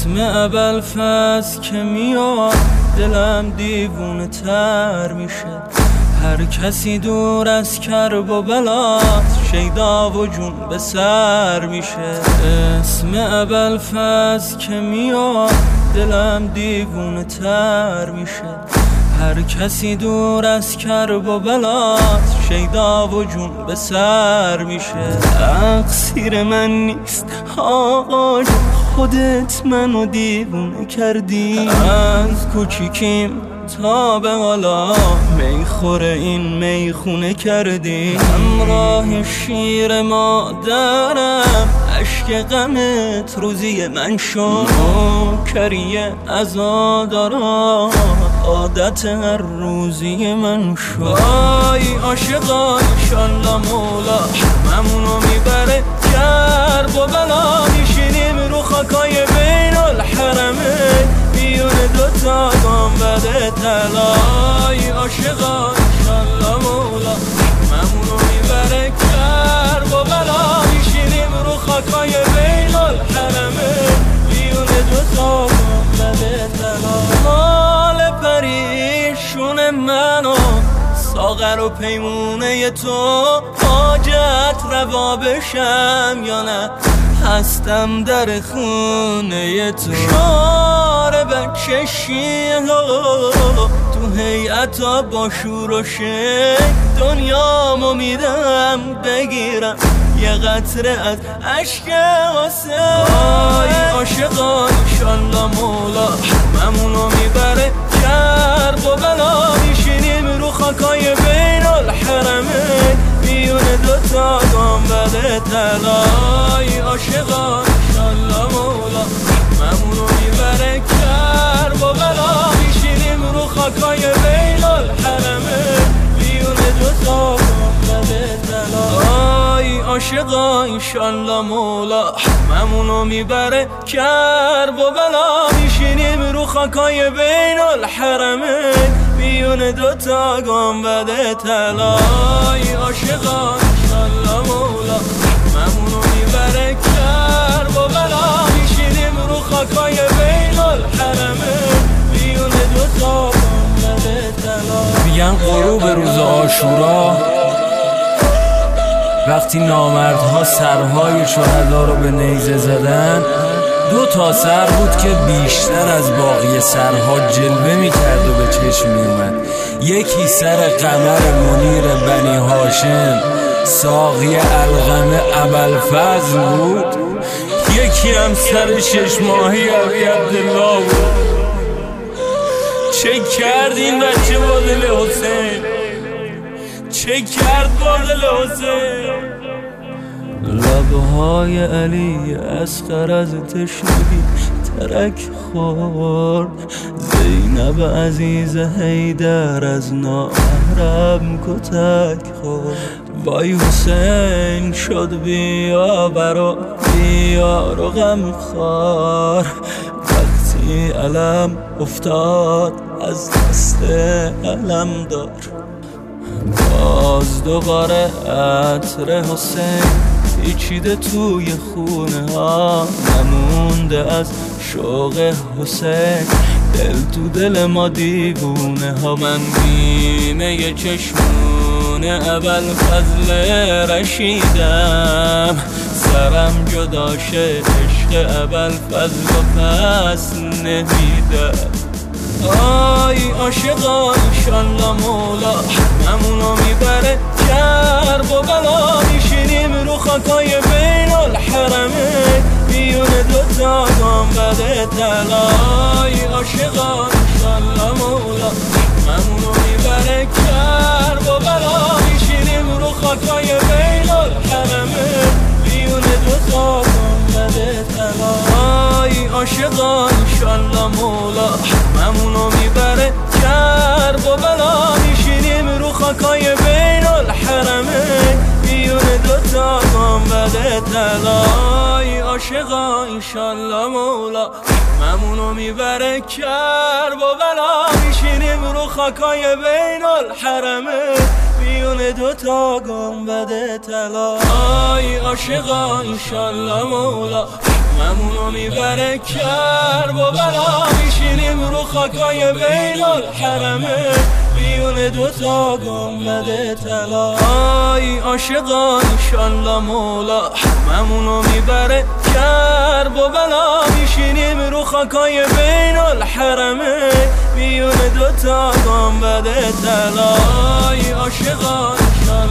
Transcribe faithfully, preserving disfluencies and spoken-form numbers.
اسم ابوالفضل که میاد دلم دیوونه تر میشه. هر کسی دور از کرب و بلاد شیدا و جون به سر میشه. اسم ابوالفضل که میاد دلم دیوونه تر میشه. هر کسی دور از کرب و بلاد شیدا و جون به سر میشه. تقصیر من نیست آقا جون، خودت منو دیوونه کردی. از کوچیکیم تا به حالا میخوره این میخونه کردی. همراه شیر مادرم عشق غمت روزی من شد. نوکریه عزادارا عادت هر روزی من شد. آی عاشقا انشالله مولا همونو میبره کرب و بلا. میشینیم رو خاکای بین الحرمین میون دوتا گنبد طلا. آی عاشقا انشالله مولا همونو میبره کرب و بلا. میشینیم رو خاکای بین الحرمین میون دوتا گنبد طلا. مال پریشون منو ساغر و پیمونه تو، حاجت روا بشم یا نه هستم در خونه تو. شعار بچه شیه تو هیئتا با شور و شک دنیامو میدم بگیرم یه قطره از عشق حسین. آی عاشقا انشالله مولا همونو میبره کرب و بلا. میشینیم رو خاکای بین الحرمین میون دوتا گنبد طلا. آی عاشقا انشالله مولا همونو میبره کرب و بلا. میشینیم رو خاکای بین الحرمین میون دوتا گنبد طلا. آی عاشقا انشالله مولا همونو میبره کرب و بلا. میشینیم رو خاکای بین الحرمین میون دوتا گنبد طلا. آی عاشقا انشالله مولا همونو میبره کرب و بلا. میشینیم رو خاکای بین الحرمین میون دوتا گنبد طلا. میگن غروب روز عاشورا وقتی نامردها سرهای شهدا رو به نیزه زدن، دو تا سر بود که بیشتر از باقی سرها جلوه میکرد و به چشم میومد. یکی سر قمر منیر بنی هاشم ساقی القمه ابوالفضل بود. یکی هم سر شش ماهی ابی عبدالله بود. چه کرد این بچه با دل حسین، چه کرد با دل حسین. لبهای علی اصغر از تشنگی ترک خورد. زینب عزیز حیدر از نامحرم کتک خورد. وای حسین شد بیا برا بیار و غم خوار. وقتی علم افتاد از دست علم دار. باز دوباره عطر حسین پیچیده توی خونه ها. نمونده از شوق حسین دل تو دل ما دیوونه ها. من بیمه چشمون ابوالفضل رشیدم. سرم جدا شه عشق ابوالفضل و پس نمیدم. آی عاشقا انشالله مولا همونو میبره کرب و بلا. میشینیم رو خاکای بین الحرمین میون دوتا گنبد طلا. آی عاشقا انشالله مولا همونو میبره کرب و بلا. میشینیم رو خاکای بین الحرمین میون دوتا گنبد طلا. آی عاشقا انشالله مولا همونو میبره کرب و بلا. میشینیم رو خاکای بین الحرمین میون دوتا گنبد طلا. آی عاشقا انشالله مولا همونو میبره کرب و بلا. میشینیم رو خاکای بین الحرمین میون بیون دوتا گنبد طلا. آی عاشقا انشالله مولا همونو میبره کرب و بلا، میشینیم رو خاکای بین الحرمه بیون دوتا گنبد طلا. آی عاشقا انشالله مولا همونو میبره کرب و بلا، میشینیم رو خاکای بین الحرمه بیون دوتا گنبد طلا. آی عاشقا